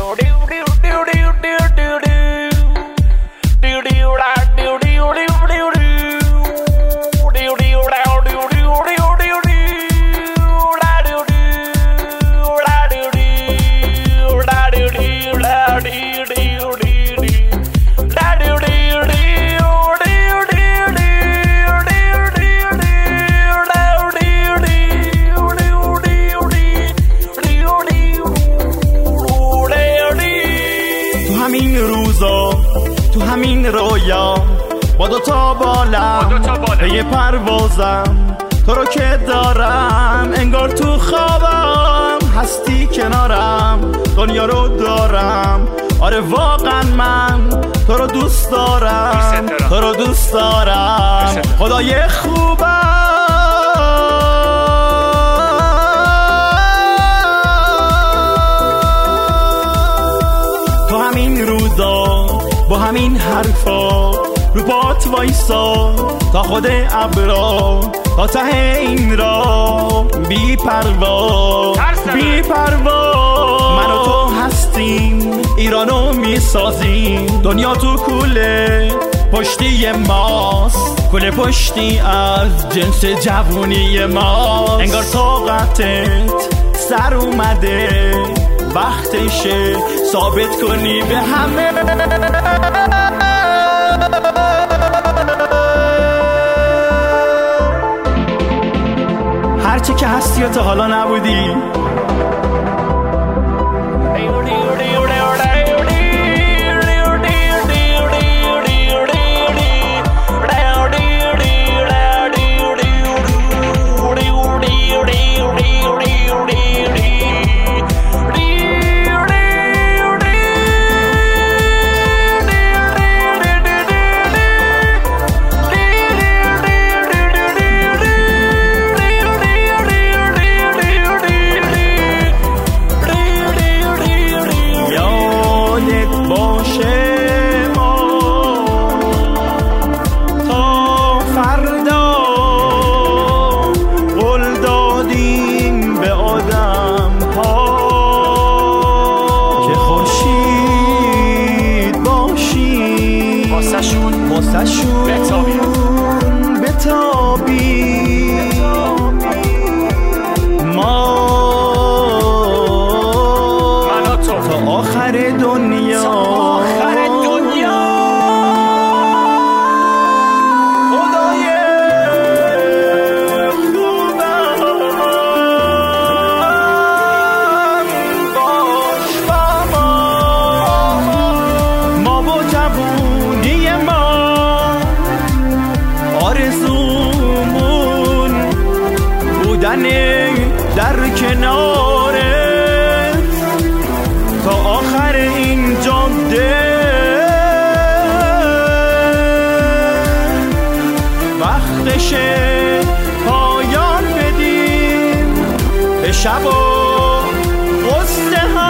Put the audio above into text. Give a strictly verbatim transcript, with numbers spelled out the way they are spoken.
تو همین رویا با دو تا بالم به یه پروازم، تو رو که دارم انگار تو خوابم هستی کنارم، دنیا رو دارم. آره واقعا من تو رو دوست دارم، تو رو دوست دارم. خدای خوبم تو همین روزا با همین حرفا رو بات وایسا تا خود ابرا تا ته این را بی پروا بی پروا. من و تو هستیم ایرانو میسازیم، دنیا تو کوله پشتی ماست، کوله پشتی از جنس جوونی ماست. انگار طاقتت سر اومده، وقتشه ثابت کنی به همه هرچی که هستی و تا حالا نبودی. واسه‌شون بتابی بتابی ما من و تو تا آخر دنیا تا آخر دنیا. خدای خوبم باش با ما، ما با جوونی ما آرزومون بودن در کنارت تا آخر این جاده. وقتشه پایان بدیم به شب و غصه ها.